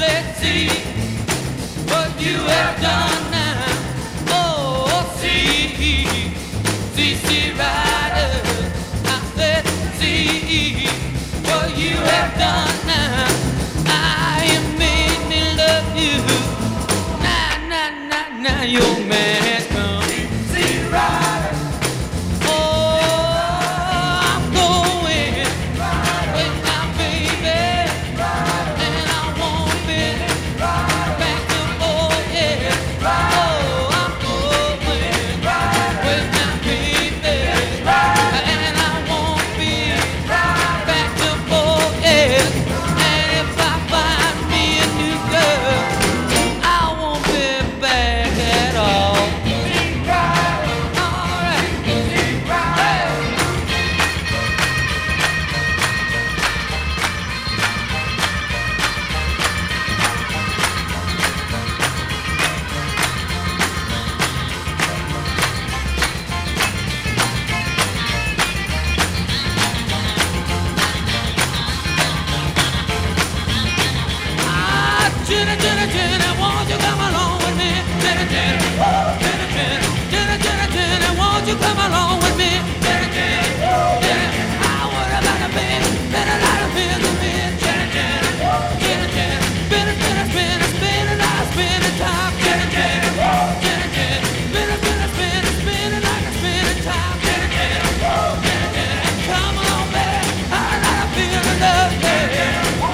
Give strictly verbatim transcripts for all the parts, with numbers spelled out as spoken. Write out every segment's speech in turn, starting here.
said, see what you have done now. Oh, see, see, see, rider. I said, see what you have done now. I am made me love you. Nah, nah, nah, nah, your man has come. See, rider. Jenna, Jenna, Jenna, won't you come along with me? Jenna, Jenna, Jenna, Jenna, Jenna, Jenna, Jenna, won't you come along with me? Jenna, Jenna, Jenna, I would have got a baby, been a lot of fears of me. Jenna, Jenna, Jenna, Jenna, been a, been a, been a, been a lot of spinning top. Jenna, Jenna, Jenna, Jenna, been a, been a, been a, spinning like a spinning top. Jenna, Jenna, Jenna, Jenna, come along, baby, I got a feeling of love, baby.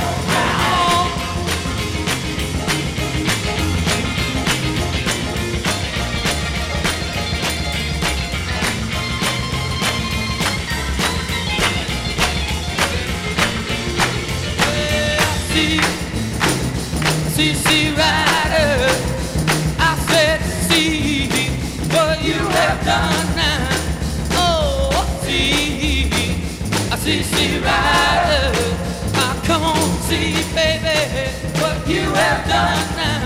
See, see, rider, I said, see what you have done now. Oh, see, I see, see, rider, I come on, see, baby, what you have done now.